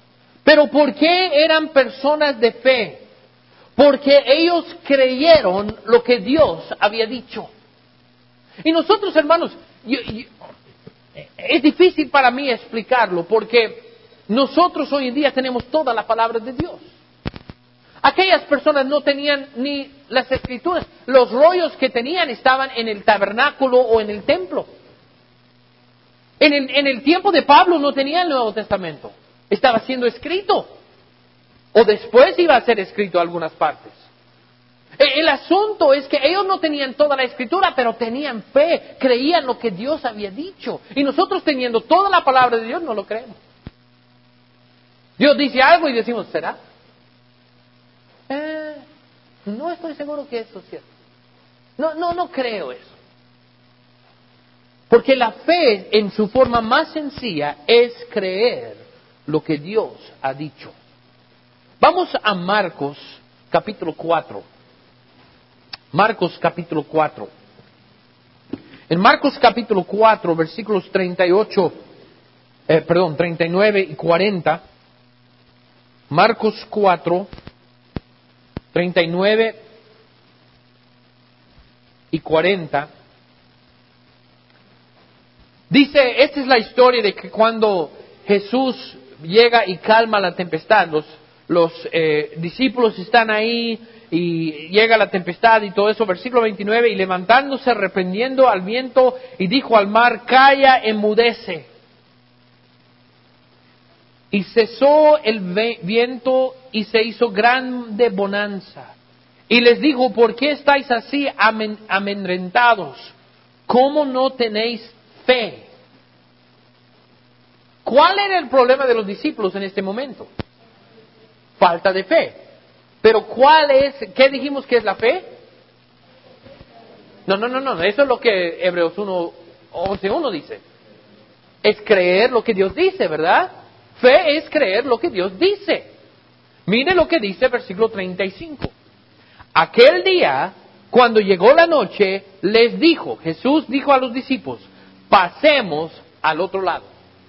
Pero ¿por qué eran personas de fe? Porque ellos creyeron lo que Dios había dicho. Y nosotros, hermanos, yo, yo, es difícil para mí explicarlo, porque nosotros hoy en día tenemos toda la palabra de Dios. Aquellas personas no tenían ni las escrituras. Los rollos que tenían estaban en el tabernáculo o en el templo. En el, en el tiempo de Pablo no tenía el Nuevo Testamento. Estaba siendo escrito. O después iba a ser escrito en algunas partes. El, el asunto es que ellos no tenían toda la escritura, pero tenían fe. Creían lo que Dios había dicho. Y nosotros teniendo toda la palabra de Dios no lo creemos. Dios dice algo y decimos, ¿será? Eh, no estoy seguro que eso es cierto. No, no, no creo eso. Porque la fe en su forma más sencilla es creer lo que Dios ha dicho. Vamos a Marcos capítulo cuatro. Marcos capítulo cuatro. En Marcos capítulo cuatro, versículos treinta y ocho, eh, perdón, treinta y nueve y cuarenta. Marcos cuatro, treinta y nueve y cuarenta. Dice, esta es la historia de que cuando Jesús llega y calma la tempestad, los, los eh, discípulos están ahí y llega la tempestad y todo eso, versículo veintinueve, y levantándose, reprendiendo al viento, y dijo al mar, calla, enmudece. Y cesó el viento y se hizo grande bonanza. Y les dijo, ¿por qué estáis así amedrentados? ¿Cómo no tenéis fe? ¿Cuál era el problema de los discípulos en este momento? Falta de fe. Pero ¿cuál es, qué dijimos que es la fe? No, no, no, no, eso es lo que Hebreos uno, once uno dice. Es creer lo que Dios dice, ¿verdad? Fe es creer lo que Dios dice. Mire lo que dice el versículo treinta y cinco. Aquel día, cuando llegó la noche, les dijo, Jesús dijo a los discípulos, pasemos al otro lado.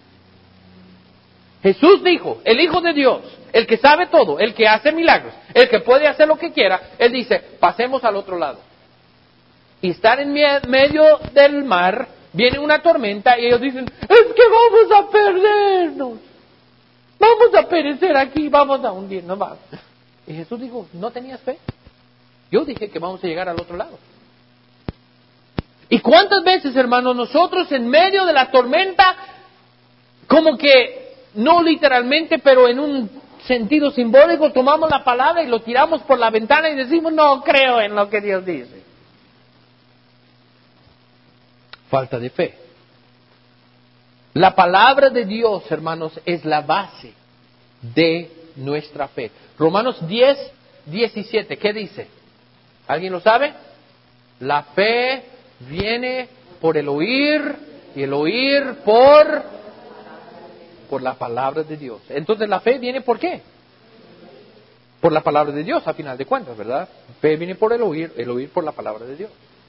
Jesús dijo, el Hijo de Dios, el que sabe todo, el que hace milagros, el que puede hacer lo que quiera, Él dice, pasemos al otro lado. Y están en medio del mar, viene una tormenta y ellos dicen, es que vamos a perdernos. Vamos a perecer aquí, vamos a hundirnos. Vamos. Y Jesús dijo, ¿no tenías fe? Yo dije que vamos a llegar al otro lado. ¿Y cuántas veces, hermanos, nosotros en medio de la tormenta, como que, no literalmente, pero en un sentido simbólico, tomamos la palabra y lo tiramos por la ventana y decimos, no creo en lo que Dios dice? Falta de fe. La palabra de Dios, hermanos, es la base de nuestra fe. Romanos diez, diecisiete, ¿qué dice? ¿Alguien lo sabe? La fe viene por el oír y el oír por, por la palabra de Dios. Entonces la fe viene ¿por qué? Por la palabra de Dios, a final de cuentas, ¿verdad? La fe viene por el oír, el oír por la palabra de Dios.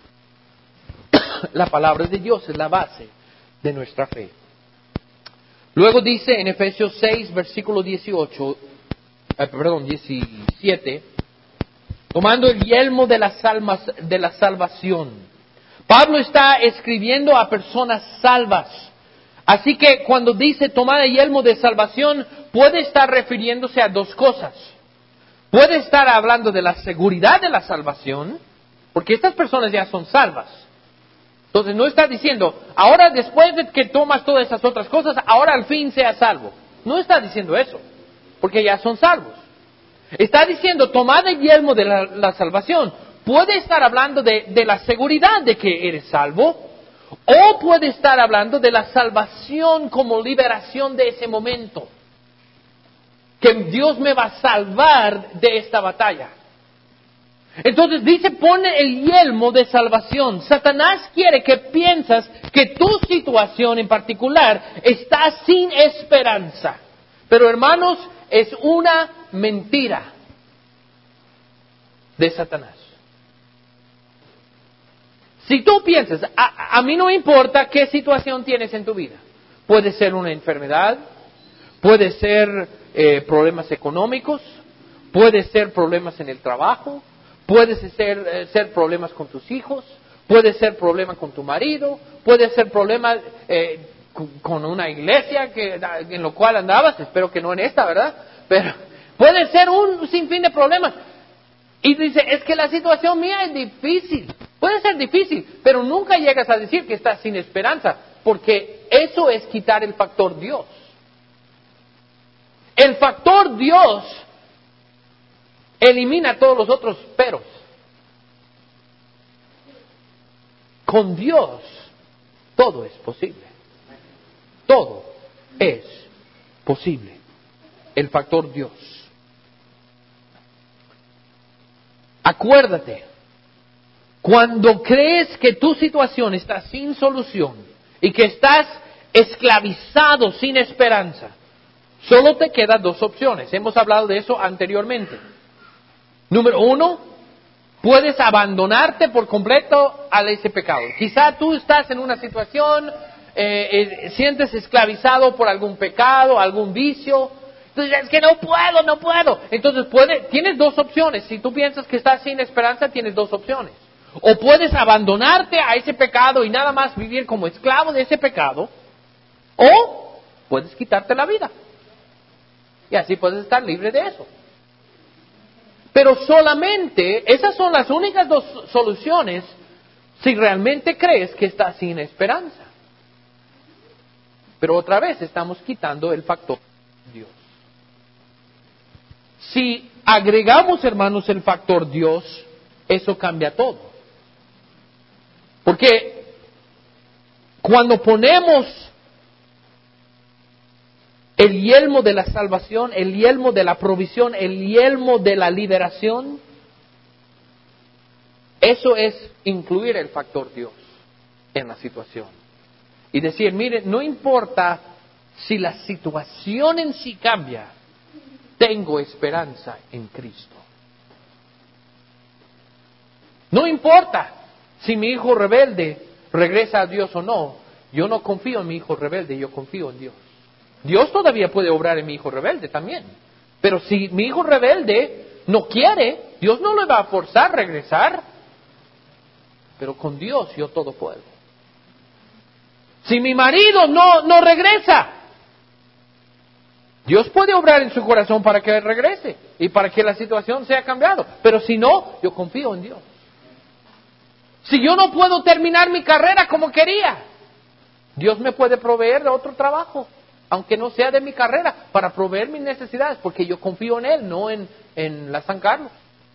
La palabra de Dios es la base de nuestra fe. Luego dice en Efesios seis, versículo dieciocho, eh, perdón, diecisiete, tomando el yelmo de las almas, de la salvación. Pablo está escribiendo a personas salvas. Así que cuando dice tomar el yelmo de salvación, puede estar refiriéndose a dos cosas. Puede estar hablando de la seguridad de la salvación, porque estas personas ya son salvas. Entonces no está diciendo, ahora después de que tomas todas esas otras cosas, ahora al fin seas salvo. No está diciendo eso, porque ya son salvos. Está diciendo, tomad el yelmo de la, la salvación. Puede estar hablando de, de la seguridad de que eres salvo, o puede estar hablando de la salvación como liberación de ese momento. Que Dios me va a salvar de esta batalla. Entonces dice, pone el yelmo de salvación. Satanás quiere que piensas que tu situación en particular está sin esperanza. Pero hermanos, es una mentira de Satanás. Si tú piensas, a, a mí no importa qué situación tienes en tu vida. Puede ser una enfermedad, puede ser eh, problemas económicos, puede ser problemas en el trabajo, puede ser, eh, ser problemas con tus hijos, puede ser problema con tu marido, puede ser problema eh, con una iglesia que, en lo cual andabas, espero que no en esta, ¿verdad? Pero puede ser un sinfín de problemas. Y dice, es que la situación mía es difícil. Puede ser difícil, pero nunca llegas a decir que estás sin esperanza, porque eso es quitar el factor Dios. El factor Dios elimina todos los otros peros. Con Dios todo es posible. Todo es posible. El factor Dios. Acuérdate, cuando crees que tu situación está sin solución y que estás esclavizado sin esperanza, solo te quedan dos opciones. Hemos hablado de eso anteriormente. Número uno, puedes abandonarte por completo a ese pecado. Quizá tú estás en una situación, eh, eh, sientes esclavizado por algún pecado, algún vicio. Entonces, es que no puedo, no puedo. Entonces, puede, tienes dos opciones. Si tú piensas que estás sin esperanza, tienes dos opciones. O puedes abandonarte a ese pecado y nada más vivir como esclavo de ese pecado, o puedes quitarte la vida. Y así puedes estar libre de eso. Pero solamente, esas son las únicas dos soluciones si realmente crees que estás sin esperanza. Pero otra vez estamos quitando el factor Dios. Si agregamos, hermanos, el factor Dios, eso cambia todo. Porque cuando ponemos el yelmo de la salvación, el yelmo de la provisión, el yelmo de la liberación, eso es incluir el factor Dios en la situación. Y decir, mire, no importa si la situación en sí cambia, tengo esperanza en Cristo. No importa si mi hijo rebelde regresa a Dios o no, yo no confío en mi hijo rebelde, yo confío en Dios. Dios todavía puede obrar en mi hijo rebelde también. Pero si mi hijo rebelde no quiere, Dios no le va a forzar a regresar. Pero con Dios yo todo puedo. Si mi marido no, no regresa, Dios puede obrar en su corazón para que regrese y para que la situación sea cambiada. Pero si no, yo confío en Dios. Si yo no puedo terminar mi carrera como quería, Dios me puede proveer de otro trabajo, aunque no sea de mi carrera, para proveer mis necesidades, porque yo confío en Él, no en, en la San Carlos.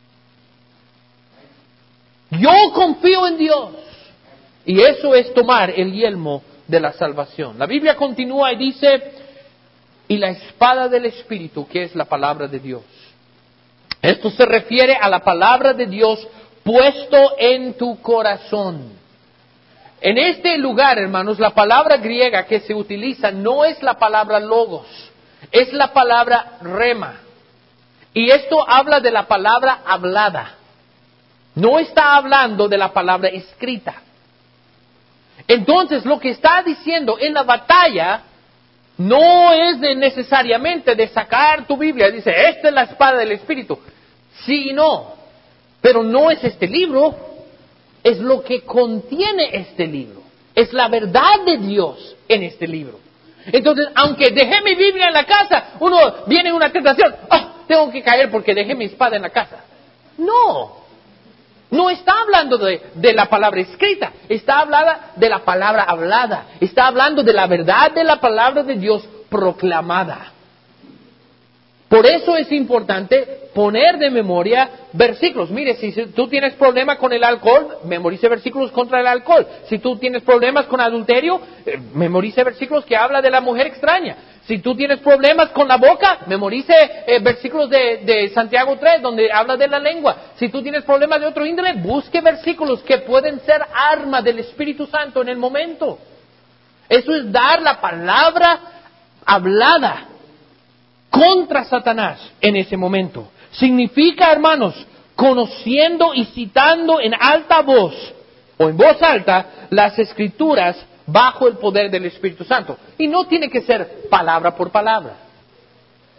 Yo confío en Dios. Y eso es tomar el yelmo de la salvación. La Biblia continúa y dice, y la espada del Espíritu, que es la palabra de Dios. Esto se refiere a la palabra de Dios puesto en tu corazón. En este lugar, hermanos, la palabra griega que se utiliza no es la palabra logos, es la palabra rema. Y esto habla de la palabra hablada. No está hablando de la palabra escrita. Entonces, lo que está diciendo en la batalla no es de necesariamente de sacar tu Biblia y dice, esta es la espada del Espíritu. Sí y no, pero no es este libro, es lo que contiene este libro. Es la verdad de Dios en este libro. Entonces, aunque dejé mi Biblia en la casa, uno viene en una tentación, ¡ah! Tengo que caer porque dejé mi espada en la casa. No. No está hablando de, de la palabra escrita, está hablando de la palabra hablada, está hablando de la verdad de la palabra de Dios proclamada. Por eso es importante poner de memoria versículos. Mire, si tú tienes problemas con el alcohol, memorice versículos contra el alcohol. Si tú tienes problemas con adulterio, eh, memorice versículos que habla de la mujer extraña. Si tú tienes problemas con la boca, memorice eh, versículos de, de Santiago tres, donde habla de la lengua. Si tú tienes problemas de otro índole, busque versículos que pueden ser arma del Espíritu Santo en el momento. Eso es dar la palabra hablada contra Satanás en ese momento. Significa, hermanos, conociendo y citando en alta voz o en voz alta las Escrituras bajo el poder del Espíritu Santo. Y no tiene que ser palabra por palabra.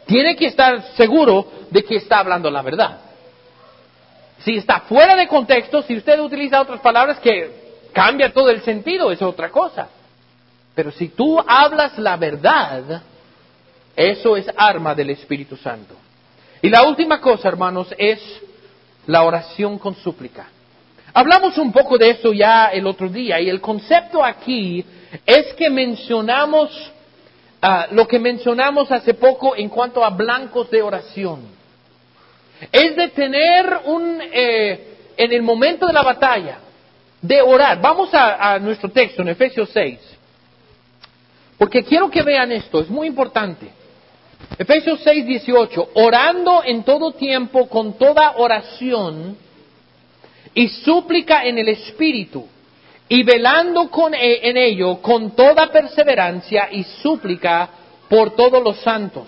tiene que estar seguro de que está hablando la verdad. Si está fuera de contexto, si usted utiliza otras palabras que cambia todo el sentido, es otra cosa. Pero si tú hablas la verdad, eso es arma del Espíritu Santo. Y la última cosa, hermanos, es la oración con súplica. Hablamos un poco de eso ya el otro día, y el concepto aquí es que mencionamos uh, lo que mencionamos hace poco en cuanto a blancos de oración. Es de tener un, eh, en el momento de la batalla, de orar. Vamos a, a nuestro texto en Efesios seis, porque quiero que vean esto, es muy importante. Efesios seis, dieciocho, orando en todo tiempo con toda oración y súplica en el Espíritu, y velando con, en ello con toda perseverancia y súplica por todos los santos.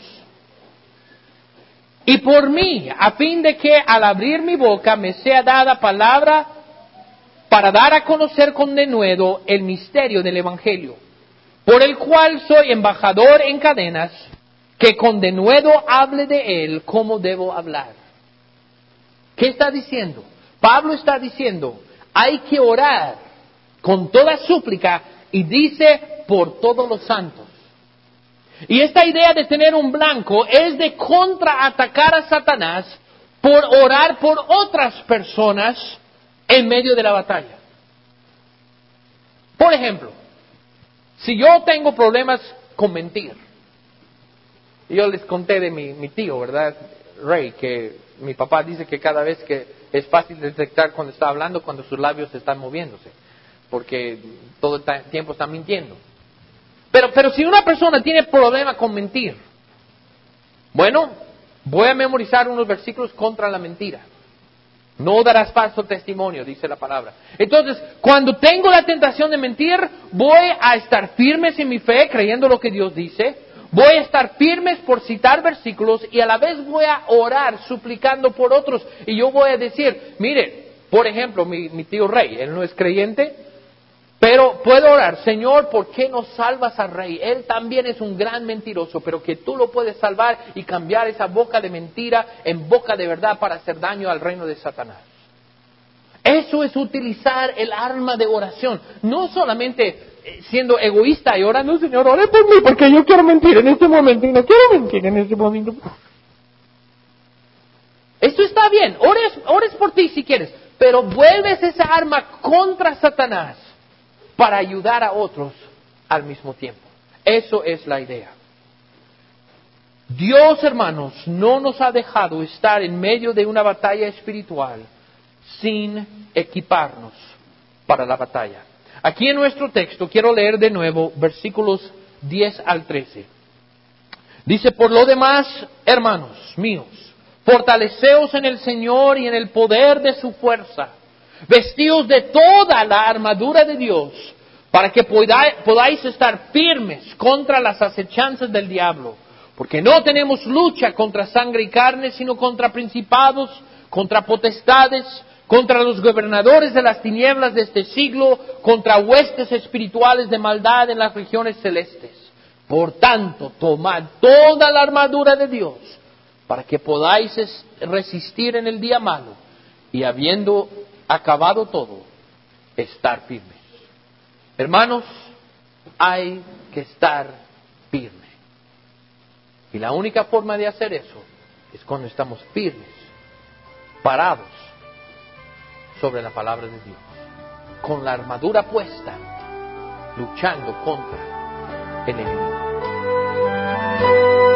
Y por mí, a fin de que al abrir mi boca me sea dada palabra para dar a conocer con denuedo el misterio del Evangelio, por el cual soy embajador en cadenas, que con denuedo hable de él como debo hablar. ¿Qué está diciendo? Pablo está diciendo, hay que orar con toda súplica, y dice por todos los santos. Y esta idea de tener un blanco es de contraatacar a Satanás por orar por otras personas en medio de la batalla. Por ejemplo, si yo tengo problemas con mentir, yo les conté de mi, mi tío, ¿verdad? Ray, que mi papá dice que cada vez que es fácil detectar cuando está hablando, cuando sus labios están moviéndose, porque todo el tiempo está mintiendo. Pero, pero si una persona tiene problema con mentir, bueno, voy a memorizar unos versículos contra la mentira. No darás falso testimonio, dice la palabra. Entonces, cuando tengo la tentación de mentir, voy a estar firmes en mi fe, creyendo lo que Dios dice. Voy a estar firmes por citar versículos, y a la vez voy a orar suplicando por otros. Y yo voy a decir, mire, por ejemplo, mi, mi tío Rey, él no es creyente, pero puedo orar, Señor, ¿por qué no salvas a Rey? Él también es un gran mentiroso, pero que tú lo puedes salvar y cambiar esa boca de mentira en boca de verdad para hacer daño al reino de Satanás. Eso es utilizar el arma de oración, no solamente siendo egoísta y orando, Señor, ore por mí porque yo quiero mentir en este momento y no quiero mentir en este momento. Esto está bien, ores, ores por ti si quieres, pero vuelves esa arma contra Satanás para ayudar a otros al mismo tiempo. Eso es la idea. Dios, hermanos, no nos ha dejado estar en medio de una batalla espiritual sin equiparnos para la batalla. Aquí en nuestro texto quiero leer de nuevo versículos diez al trece. Dice, por lo demás, hermanos míos, fortaleceos en el Señor y en el poder de su fuerza. Vestíos de toda la armadura de Dios, para que podáis, podáis estar firmes contra las acechanzas del diablo. Porque no tenemos lucha contra sangre y carne, sino contra principados, contra potestades, contra los gobernadores de las tinieblas de este siglo, contra huestes espirituales de maldad en las regiones celestes. Por tanto, tomad toda la armadura de Dios, para que podáis resistir en el día malo, y habiendo acabado todo, estar firmes. Hermanos, hay que estar firmes. Y la única forma de hacer eso es cuando estamos firmes, parados sobre la palabra de Dios, con la armadura puesta, luchando contra el enemigo.